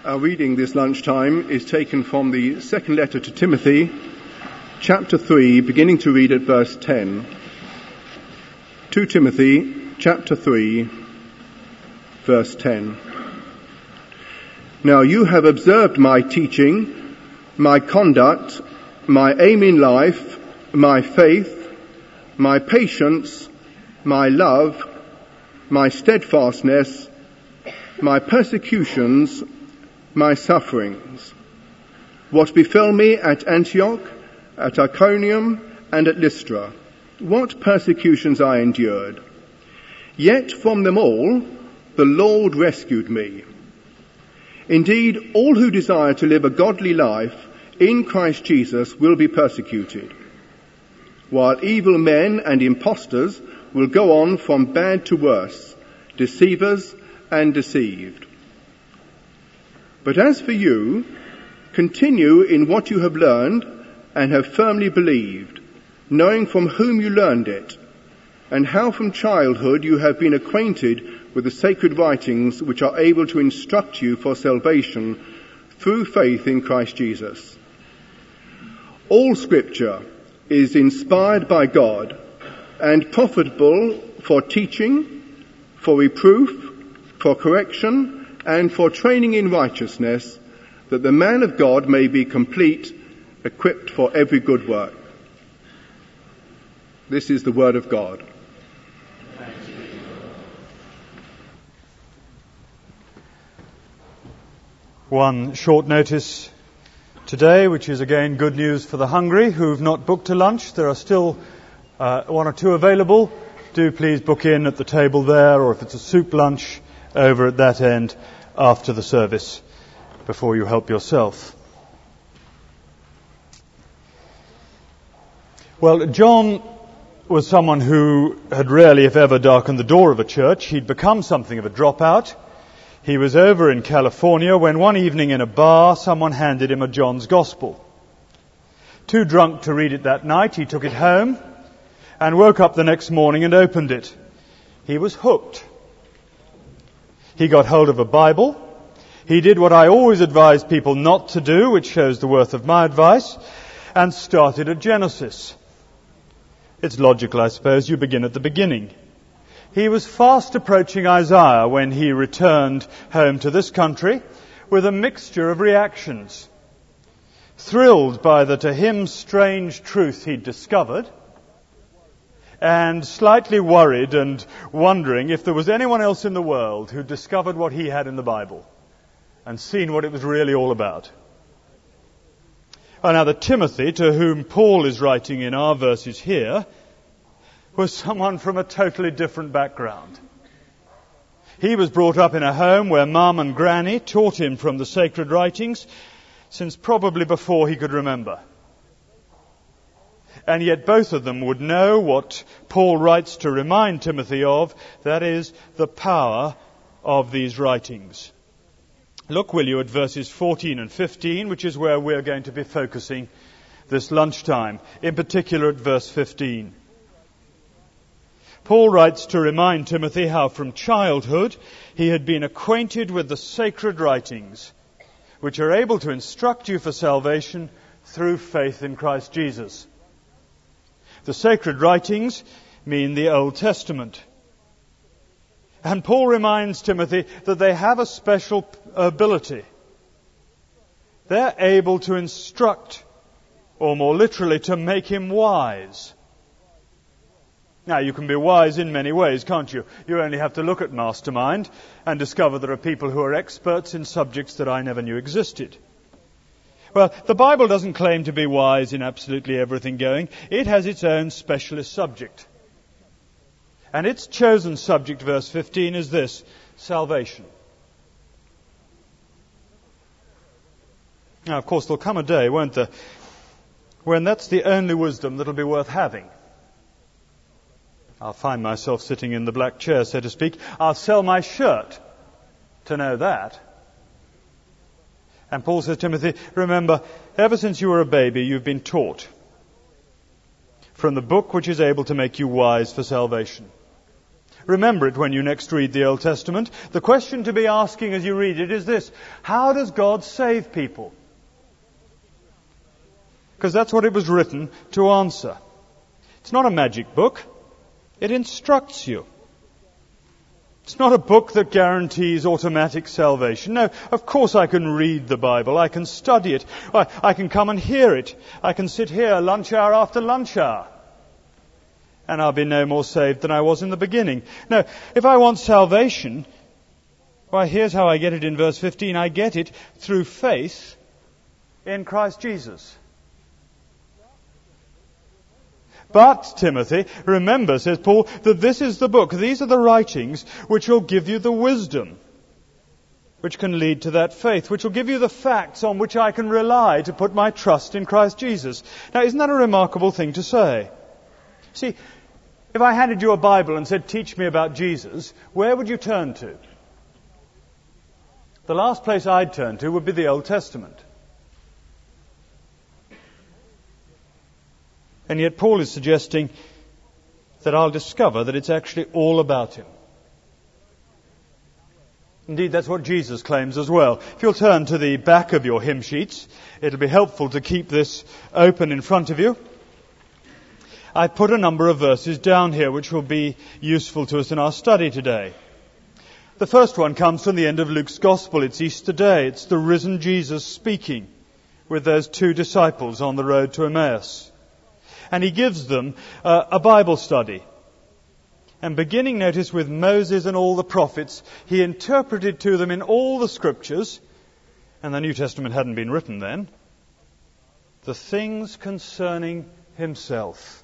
Our reading this lunchtime is taken from the second letter to Timothy, chapter 3, beginning to read at verse 10. 2 Timothy, chapter 3, verse 10. Now you have observed my teaching, my conduct, my aim in life, my faith, my patience, my love, my steadfastness, my persecutions, my sufferings, what befell me at Antioch, at Iconium, and at Lystra, what persecutions I endured. Yet from them all the Lord rescued me. Indeed, all who desire to live a godly life in Christ Jesus will be persecuted, while evil men and impostors will go on from bad to worse, deceivers and deceived. But as for you, continue in what you have learned and have firmly believed, knowing from whom you learned it, and how from childhood you have been acquainted with the sacred writings which are able to instruct you for salvation through faith in Christ Jesus. All Scripture is inspired by God and profitable for teaching, for reproof, for correction, and for training in righteousness, that the man of God may be complete, equipped for every good work. This is the word of God. One short notice today, which is again good news for the hungry who've not booked a lunch. There are still one or two available. Do please book in at the table there, or if it's a soup lunch, over at that end after the service, before you help yourself. Well, John was someone who had rarely, if ever, darkened the door of a church. He'd become something of a dropout. He was over in California when one evening in a bar, someone handed him a John's Gospel. Too drunk to read it that night, he took it home and woke up the next morning and opened it. He was hooked. He got hold of a Bible. He did what I always advise people not to do, which shows the worth of my advice, and started at Genesis. It's logical, I suppose. You begin at the beginning. He was fast approaching Isaiah when he returned home to this country with a mixture of reactions. Thrilled by the, to him, strange truth he'd discovered, and slightly worried and wondering if there was anyone else in the world who discovered what he had in the Bible and seen what it was really all about. Now, the Timothy, to whom Paul is writing in our verses here, was someone from a totally different background. He was brought up in a home where Mum and Granny taught him from the sacred writings since probably before he could remember. And yet both of them would know what Paul writes to remind Timothy of, that is, the power of these writings. Look, will you, at verses 14 and 15, which is where we're going to be focusing this lunchtime, in particular at verse 15. Paul writes to remind Timothy how from childhood he had been acquainted with the sacred writings, which are able to instruct you for salvation through faith in Christ Jesus. The sacred writings mean the Old Testament. And Paul reminds Timothy that they have a special ability. They're able to instruct, or more literally, to make him wise. Now, you can be wise in many ways, can't you? You only have to look at Mastermind and discover there are people who are experts in subjects that I never knew existed. Well, the Bible doesn't claim to be wise in absolutely everything going. It has its own specialist subject. And its chosen subject, verse 15, is this: salvation. Now, of course, there'll come a day, won't there, when that's the only wisdom that'll be worth having. I'll find myself sitting in the black chair, so to speak. I'll sell my shirt to know that. And Paul says, Timothy, remember, ever since you were a baby, you've been taught from the book which is able to make you wise for salvation. Remember it when you next read the Old Testament. The question to be asking as you read it is this: how does God save people? Because that's what it was written to answer. It's not a magic book. It instructs you. It's not a book that guarantees automatic salvation. No, of course I can read the Bible. I can study it. I can come and hear it. I can sit here lunch hour after lunch hour. And I'll be no more saved than I was in the beginning. No, if I want salvation, why, here's how I get it in verse 15. I get it through faith in Christ Jesus. But, Timothy, remember, says Paul, that this is the book, these are the writings which will give you the wisdom, which can lead to that faith, which will give you the facts on which I can rely to put my trust in Christ Jesus. Now, isn't that a remarkable thing to say? See, if I handed you a Bible and said, teach me about Jesus, where would you turn to? The last place I'd turn to would be the Old Testament. And yet Paul is suggesting that I'll discover that it's actually all about him. Indeed, that's what Jesus claims as well. If you'll turn to the back of your hymn sheets, it'll be helpful to keep this open in front of you. I put a number of verses down here which will be useful to us in our study today. The first one comes from the end of Luke's Gospel. It's Easter Day. It's the risen Jesus speaking with those two disciples on the road to Emmaus. And he gives them a Bible study. And beginning, notice, with Moses and all the prophets, he interpreted to them in all the scriptures, and the New Testament hadn't been written then, the things concerning himself.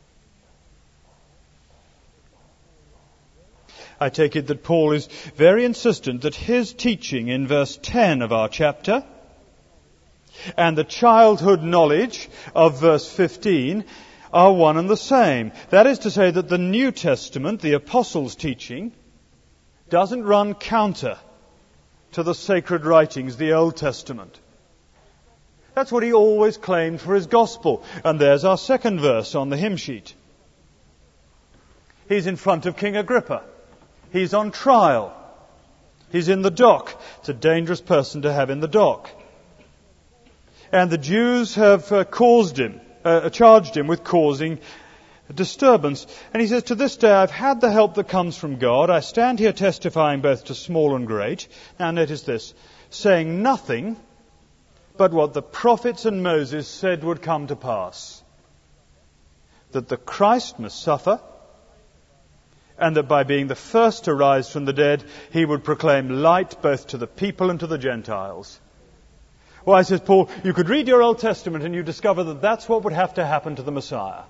I take it that Paul is very insistent that his teaching in verse 10 of our chapter and the childhood knowledge of verse 15 are one and the same. That is to say that the New Testament, the Apostles' teaching, doesn't run counter to the sacred writings, the Old Testament. That's what he always claimed for his gospel. And there's our second verse on the hymn sheet. He's in front of King Agrippa. He's on trial. He's in the dock. It's a dangerous person to have in the dock. And the Jews have charged him with causing a disturbance. And he says, to this day I've had the help that comes from God. I stand here testifying both to small and great. Now notice this, saying nothing but what the prophets and Moses said would come to pass. That the Christ must suffer, and that by being the first to rise from the dead, he would proclaim light both to the people and to the Gentiles. Why, says Paul, you could read your Old Testament and you discover that that's what would have to happen to the Messiah.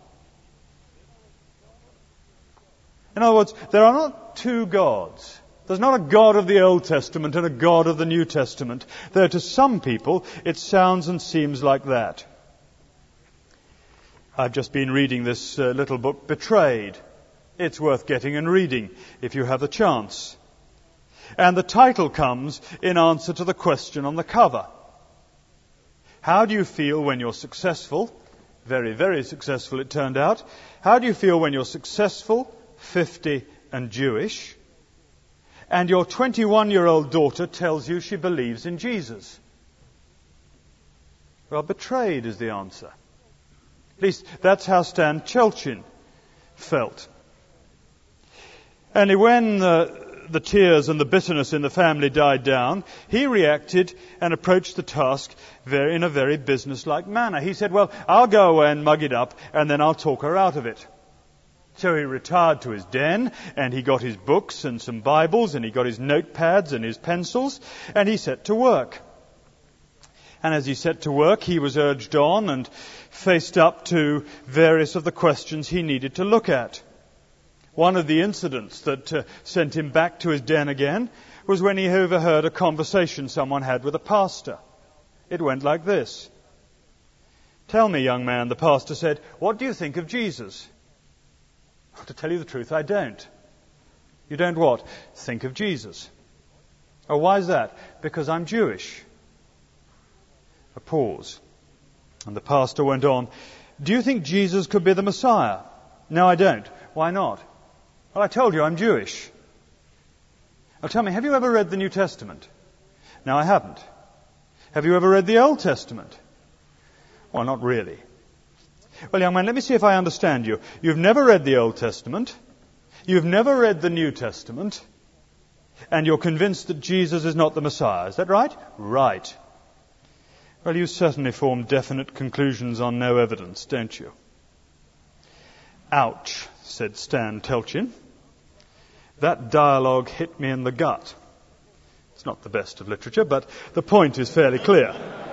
In other words, there are not two gods. There's not a God of the Old Testament and a God of the New Testament. Though to some people it sounds and seems like that. I've just been reading this little book, Betrayed. It's worth getting and reading if you have the chance. And the title comes in answer to the question on the cover. How do you feel when you're successful? Very, very successful, it turned out. How do you feel when you're successful, 50 and Jewish, and your 21-year-old daughter tells you she believes in Jesus? Well, betrayed is the answer. At least that's how Stan Chelchin felt. And when the tears and the bitterness in the family died down, he reacted and approached the task in a very businesslike manner. He said, well, I'll go away and mug it up, and then I'll talk her out of it. So he retired to his den, and he got his books and some Bibles, and he got his notepads and his pencils, and he set to work. And as he set to work, he was urged on and faced up to various of the questions he needed to look at. One of the incidents that sent him back to his den again was when he overheard a conversation someone had with a pastor. It went like this. Tell me, young man, the pastor said, what do you think of Jesus? To tell you the truth, I don't. You don't what? Think of Jesus. Oh, why is that? Because I'm Jewish. A pause. And the pastor went on, do you think Jesus could be the Messiah? No, I don't. Why not? Well, I told you I'm Jewish. Now tell me, have you ever read the New Testament? No, I haven't. Have you ever read the Old Testament? Well, not really. Well, young man, let me see if I understand you. You've never read the Old Testament. You've never read the New Testament. And you're convinced that Jesus is not the Messiah. Is that right? Right. Well, you certainly form definite conclusions on no evidence, don't you? Ouch, said Stan Telchin. That dialogue hit me in the gut. It's not the best of literature, but the point is fairly clear.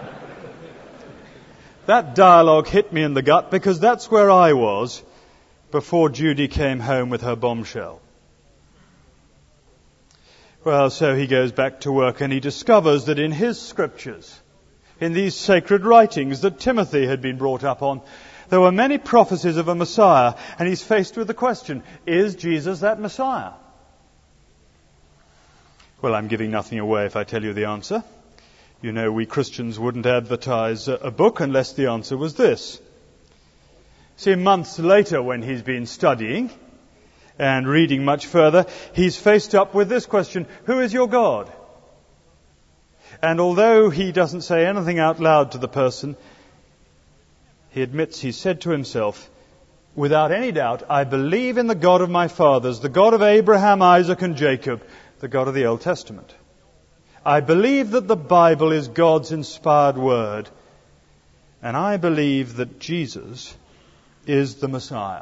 That dialogue hit me in the gut because that's where I was before Judy came home with her bombshell. Well, so he goes back to work and he discovers that in his scriptures, in these sacred writings that Timothy had been brought up on, there were many prophecies of a Messiah, and he's faced with the question, is Jesus that Messiah? Well, I'm giving nothing away if I tell you the answer. You know, we Christians wouldn't advertise a book unless the answer was this. See, months later, when he's been studying and reading much further, he's faced up with this question, who is your God? And although he doesn't say anything out loud to the person, he admits he said to himself, without any doubt, I believe in the God of my fathers, the God of Abraham, Isaac, and Jacob, the God of the Old Testament. I believe that the Bible is God's inspired word, and I believe that Jesus is the Messiah.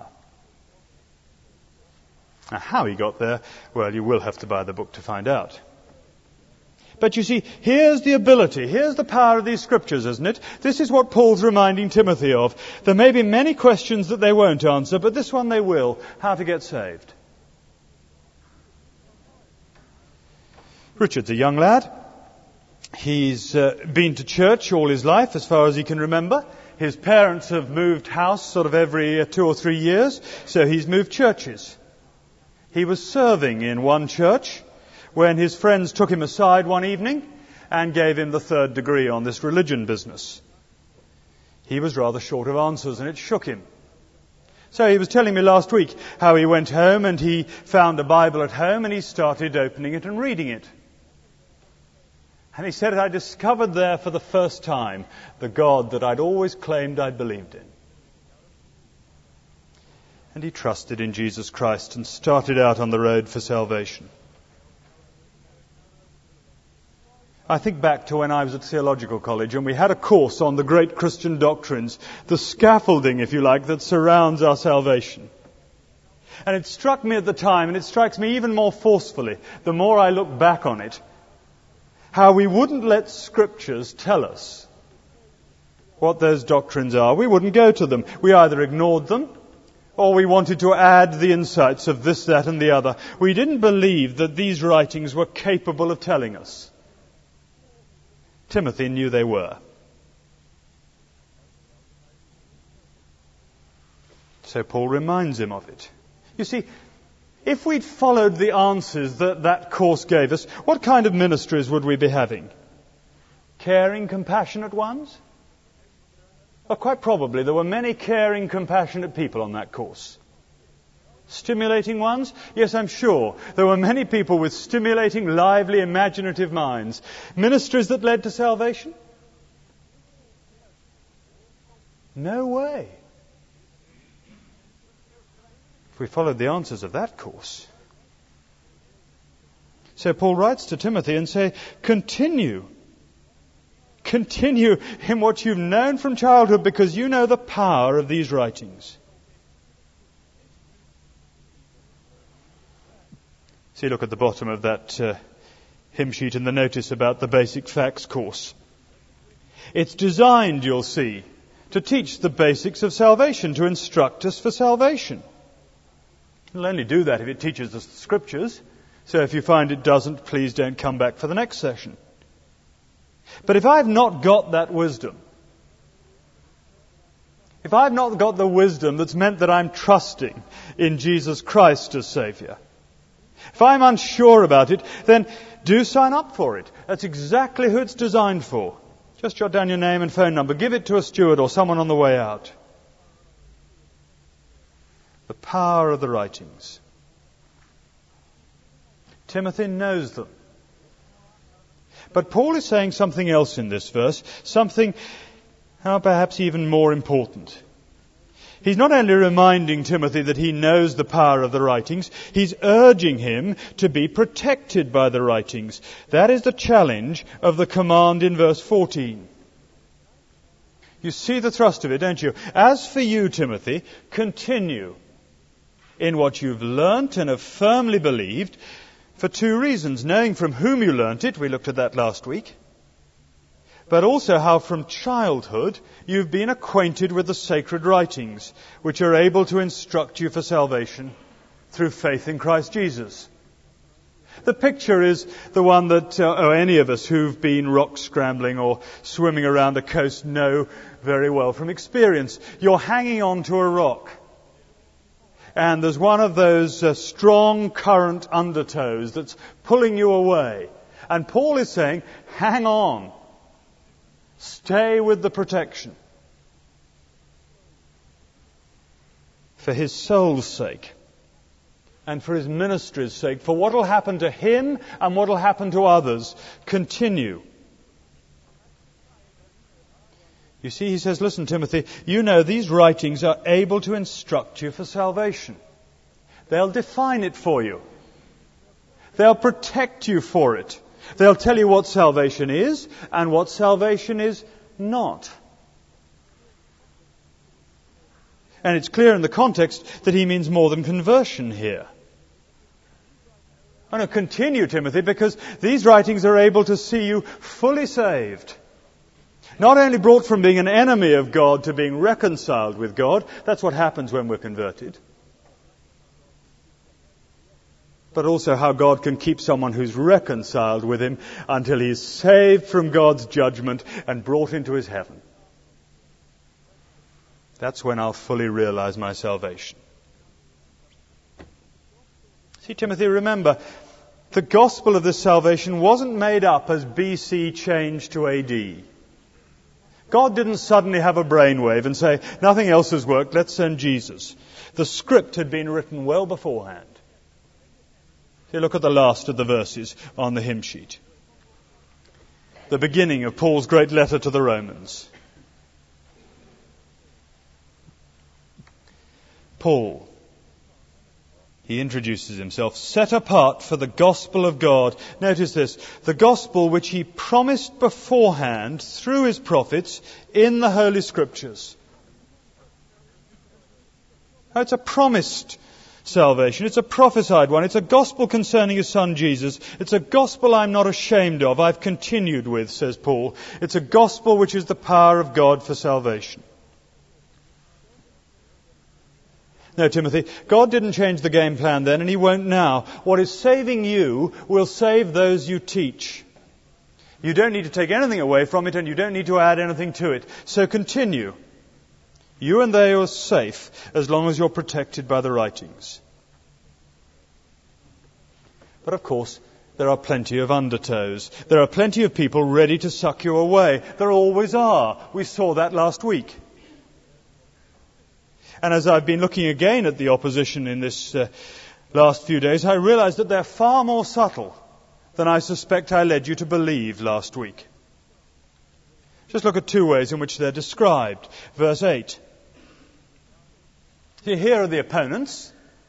Now, how he got there, well, you will have to buy the book to find out. But you see, here's the ability, here's the power of these scriptures, isn't it? This is what Paul's reminding Timothy of. There may be many questions that they won't answer, but this one they will. How to get saved. Richard's a young lad. He's been to church all his life, as far as he can remember. His parents have moved house sort of every 2 or 3 years, so he's moved churches. He was serving in one church when his friends took him aside one evening and gave him the 3rd degree on this religion business. He was rather short of answers, and it shook him. So he was telling me last week how he went home and he found a Bible at home and he started opening it and reading it. And he said, I discovered there for the first time the God that I'd always claimed I believed in. And he trusted in Jesus Christ and started out on the road for salvation. I think back to when I was at theological college and we had a course on the great Christian doctrines, the scaffolding, if you like, that surrounds our salvation. And it struck me at the time, and it strikes me even more forcefully, the more I look back on it, how we wouldn't let scriptures tell us what those doctrines are. We wouldn't go to them. We either ignored them, or we wanted to add the insights of this, that, and the other. We didn't believe that these writings were capable of telling us. Timothy knew they were. So Paul reminds him of it. You see, if we'd followed the answers that course gave us, what kind of ministries would we be having? Caring, compassionate ones? Well, quite probably there were many caring, compassionate people on that course. Stimulating ones? Yes, I'm sure. There were many people with stimulating, lively, imaginative minds. Ministries that led to salvation? No way. If we followed the answers of that course. So Paul writes to Timothy and says, continue. Continue in what you've known from childhood because you know the power of these writings. See, look at the bottom of that hymn sheet in the notice about the Basic Facts course. It's designed, you'll see, to teach the basics of salvation, to instruct us for salvation. It'll only do that if it teaches us the Scriptures. So if you find it doesn't, please don't come back for the next session. But if I've not got that wisdom, if I've not got the wisdom that's meant that I'm trusting in Jesus Christ as Saviour, if I'm unsure about it, then do sign up for it. That's exactly who it's designed for. Just jot down your name and phone number. Give it to a steward or someone on the way out. The power of the writings. Timothy knows them. But Paul is saying something else in this verse, something perhaps even more important. He's not only reminding Timothy that he knows the power of the writings, he's urging him to be protected by the writings. That is the challenge of the command in verse 14. You see the thrust of it, don't you? As for you, Timothy, continue in what you've learnt and have firmly believed, for two reasons: knowing from whom you learnt it, we looked at that last week, but also how from childhood you've been acquainted with the sacred writings, which are able to instruct you for salvation through faith in Christ Jesus. The picture is the one that any of us who've been rock scrambling or swimming around the coast know very well from experience. You're hanging on to a rock, and there's one of those strong current undertows that's pulling you away. And Paul is saying, hang on. Stay with the protection. For his soul's sake, and for his ministry's sake, for what will happen to him and what will happen to others, continue. You see, he says, listen, Timothy, you know these writings are able to instruct you for salvation. They'll define it for you. They'll protect you for it. They'll tell you what salvation is and what salvation is not. And it's clear in the context that he means more than conversion here. I want to continue, Timothy, because these writings are able to see you fully saved. Not only brought from being an enemy of God to being reconciled with God, that's what happens when we're converted, but also how God can keep someone who's reconciled with Him until he's saved from God's judgment and brought into His heaven. That's when I'll fully realize my salvation. See, Timothy, remember, the gospel of this salvation wasn't made up as BC changed to AD. God didn't suddenly have a brainwave and say, nothing else has worked, let's send Jesus. The script had been written well beforehand. See, look at the last of the verses on the hymn sheet. The beginning of Paul's great letter to the Romans. Paul, he introduces himself, set apart for the gospel of God. Notice this, the gospel which he promised beforehand through his prophets in the Holy Scriptures. Now, it's a promised salvation. It's a prophesied one. It's a gospel concerning his son Jesus. It's a gospel I'm not ashamed of. I've continued with, says Paul. It's a gospel which is the power of God for salvation. No, Timothy, God didn't change the game plan then, and He won't now. What is saving you will save those you teach. You don't need to take anything away from it, and you don't need to add anything to it. So continue. You and they are safe as long as you're protected by the writings. But of course, there are plenty of undertows. There are plenty of people ready to suck you away. There always are. We saw that last week. And as I've been looking again at the opposition in this last few days, I realize that they're far more subtle than I suspect I led you to believe last week. Just look at two ways in which they're described. Verse 8. Here are the opponents.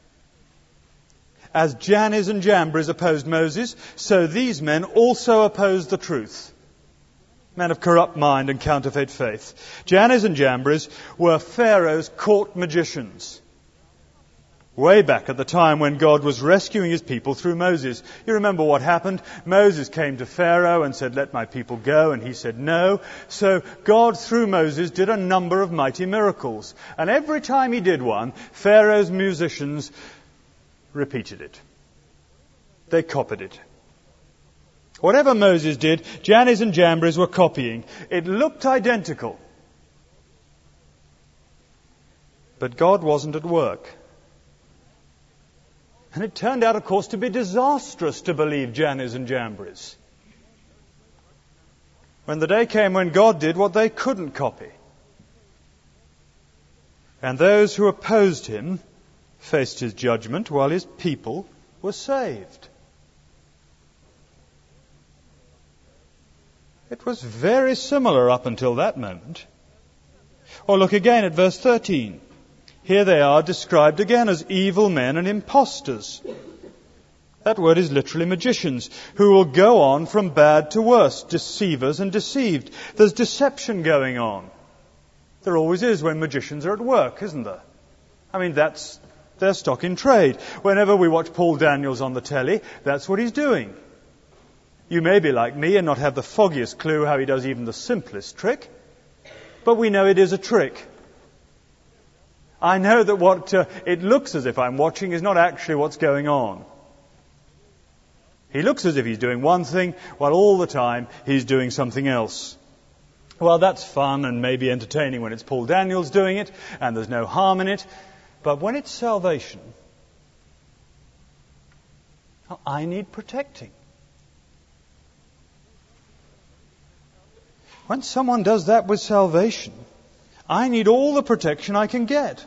As Jannes and Jambres opposed Moses, so these men also opposed the truth. Men of corrupt mind and counterfeit faith. Jannes and Jambres were Pharaoh's court magicians. Way back at the time when God was rescuing His people through Moses. You remember what happened? Moses came to Pharaoh and said, let my people go, and he said no. So God, through Moses, did a number of mighty miracles. And every time He did one, Pharaoh's musicians repeated it. They copied it. Whatever Moses did, Jannes and Jambres were copying. It looked identical. But God wasn't at work. And it turned out, of course, to be disastrous to believe Jannes and Jambres. When the day came when God did what they couldn't copy. And those who opposed Him faced His judgment while His people were saved. It was very similar up until that moment. Or look again at verse 13. Here they are described again as evil men and impostors. That word is literally magicians, who will go on from bad to worse, deceivers and deceived. There's deception going on. There always is when magicians are at work, isn't there? I mean, that's their stock in trade. Whenever we watch Paul Daniels on the telly, that's what he's doing. You may be like me and not have the foggiest clue how he does even the simplest trick, but we know it is a trick. I know that what it looks as if I'm watching is not actually what's going on. He looks as if he's doing one thing, while all the time he's doing something else. Well, that's fun and maybe entertaining when it's Paul Daniels doing it, and there's no harm in it. But when it's salvation, I need protecting. When someone does that with salvation, I need all the protection I can get.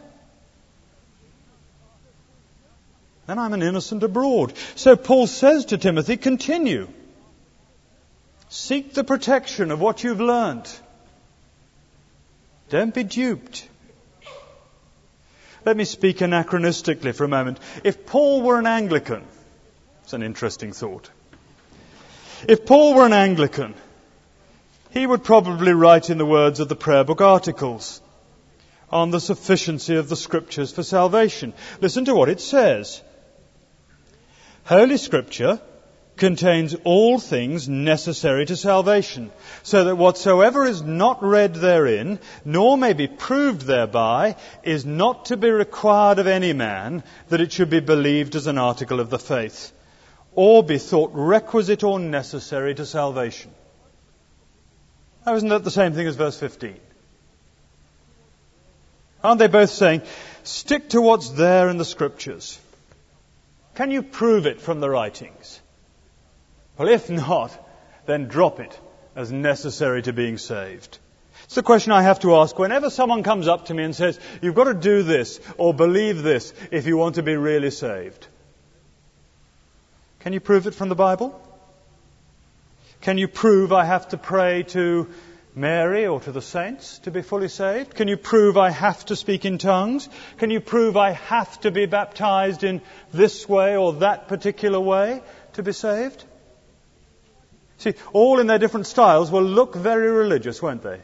Then I'm an innocent abroad. So Paul says to Timothy, continue. Seek the protection of what you've learnt. Don't be duped. Let me speak anachronistically for a moment. If Paul were an Anglican, it's an interesting thought. If Paul were an Anglican, he would probably write in the words of the prayer book articles on the sufficiency of the Scriptures for salvation. Listen to what it says. Holy Scripture contains all things necessary to salvation, so that whatsoever is not read therein, nor may be proved thereby, is not to be required of any man, that it should be believed as an article of the faith, or be thought requisite or necessary to salvation. Now, isn't that the same thing as verse 15? Aren't they both saying, stick to what's there in the Scriptures? Can you prove it from the writings? Well, if not, then drop it as necessary to being saved. It's the question I have to ask whenever someone comes up to me and says, you've got to do this or believe this if you want to be really saved. Can you prove it from the Bible? Can you prove I have to pray to Mary or to the saints to be fully saved? Can you prove I have to speak in tongues? Can you prove I have to be baptized in this way or that particular way to be saved? See, all in their different styles will look very religious, won't they?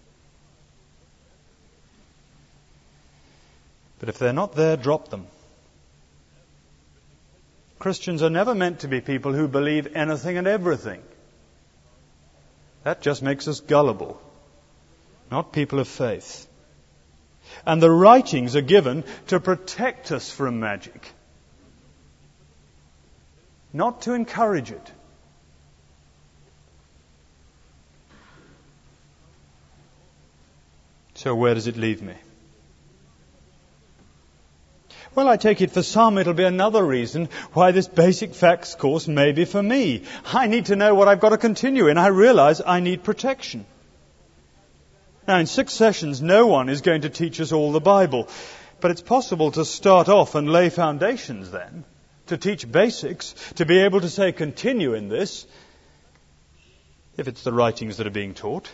But if they're not there, drop them. Christians are never meant to be people who believe anything and everything. That just makes us gullible, not people of faith. And the writings are given to protect us from magic, not to encourage it. So where does it leave me? Well, I take it for some it'll be another reason why this basic facts course may be for me. I need to know what I've got to continue in. I realize I need protection. Now, in 6 sessions, no one is going to teach us all the Bible. But it's possible to start off and lay foundations then, to teach basics, to be able to say continue in this, if it's the writings that are being taught.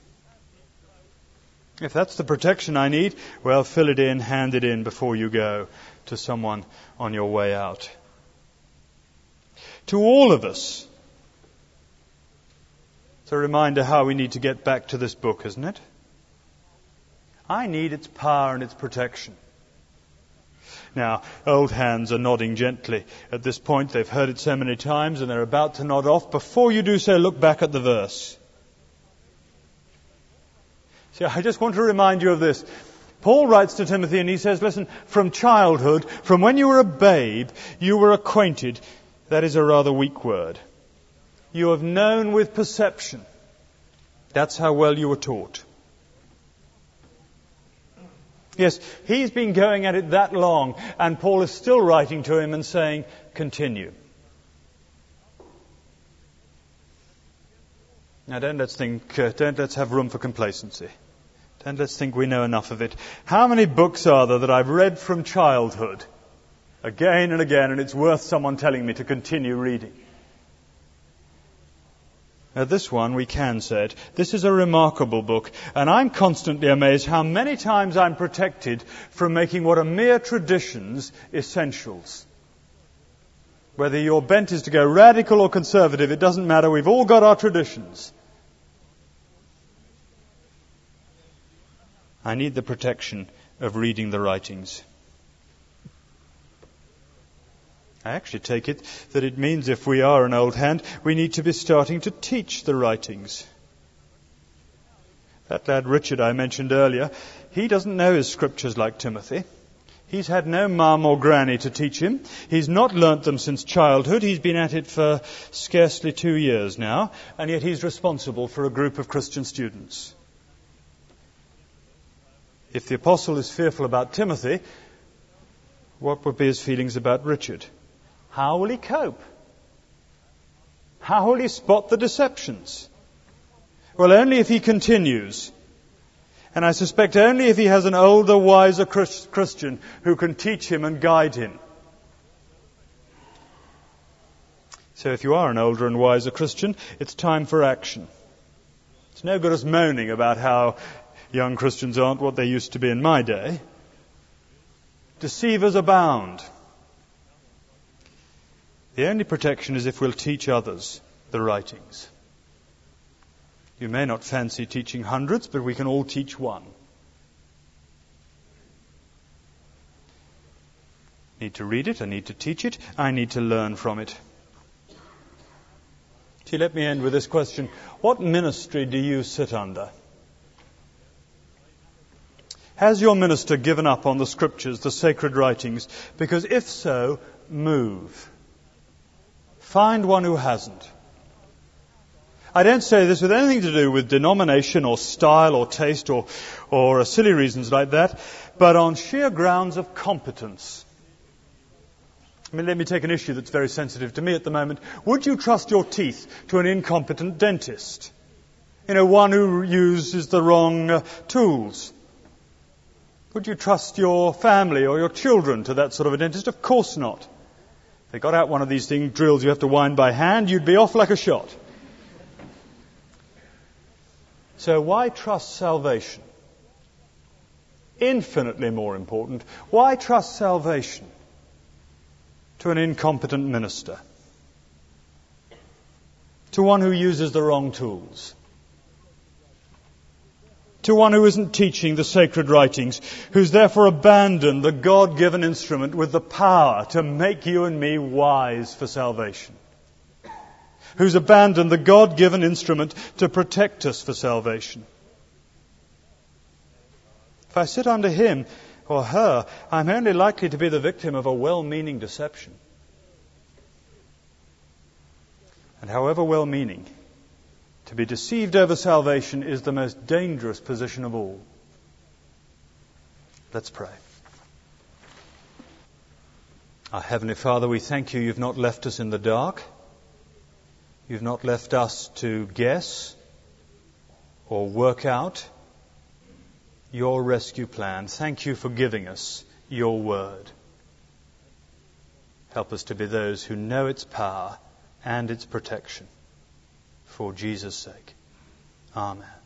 If that's the protection I need, well, fill it in, hand it in before you go to someone on your way out. To all of us, it's a reminder how we need to get back to this book, isn't it? I need its power and its protection. Now, old hands are nodding gently. At this point, they've heard it so many times and they're about to nod off. Before you do so, look back at the verse. See, I just want to remind you of this. Paul writes to Timothy and he says, listen, from childhood, from when you were a babe, you were acquainted. That is a rather weak word. You have known with perception. That's how well you were taught. Yes, he's been going at it that long, and Paul is still writing to him and saying, continue. Now don't let's have room for complacency. Don't let's think we know enough of it. How many books are there that I've read from childhood again and again, and it's worth someone telling me to continue reading? This one, we can say it. This is a remarkable book, and I'm constantly amazed how many times I'm protected from making what are mere traditions essentials. Whether your bent is to go radical or conservative, it doesn't matter. We've all got our traditions. I need the protection of reading the writings. I actually take it that it means if we are an old hand, we need to be starting to teach the writings. That lad Richard I mentioned earlier, he doesn't know his scriptures like Timothy. He's had no mum or granny to teach him. He's not learnt them since childhood. He's been at it for scarcely 2 years now, and yet he's responsible for a group of Christian students. If the apostle is fearful about Timothy, what would be his feelings about Richard? How will he cope? How will he spot the deceptions? Well, only if he continues. And I suspect only if he has an older, wiser Christian who can teach him and guide him. So if you are an older and wiser Christian, it's time for action. It's no good us moaning about how young Christians aren't what they used to be in my day. Deceivers abound. The only protection is if we'll teach others the writings. You may not fancy teaching hundreds, but we can all teach one. I need to read it, I need to teach it, I need to learn from it. See, let me end with this question. What ministry do you sit under? Has your minister given up on the scriptures, the sacred writings? Because if so, move. Find one who hasn't. I don't say this with anything to do with denomination or style or taste or silly reasons like that, but on sheer grounds of competence. Let me take an issue that's very sensitive to me at the moment. Would you trust your teeth to an incompetent dentist? One who uses the wrong tools. Would you trust your family or your children to that sort of a dentist? Of course not. If they got out one of these drills you have to wind by hand, you'd be off like a shot. So why trust salvation? Infinitely more important, why trust salvation to an incompetent minister? To one who uses the wrong tools? To one who isn't teaching the sacred writings, who's therefore abandoned the God-given instrument with the power to make you and me wise for salvation? Who's abandoned the God-given instrument to protect us for salvation? If I sit under him or her, I'm only likely to be the victim of a well-meaning deception. And however well-meaning, to be deceived over salvation is the most dangerous position of all. Let's pray. Our Heavenly Father, we thank you. You've not left us in the dark. You've not left us to guess or work out your rescue plan. Thank you for giving us your word. Help us to be those who know its power and its protection. For Jesus' sake. Amen.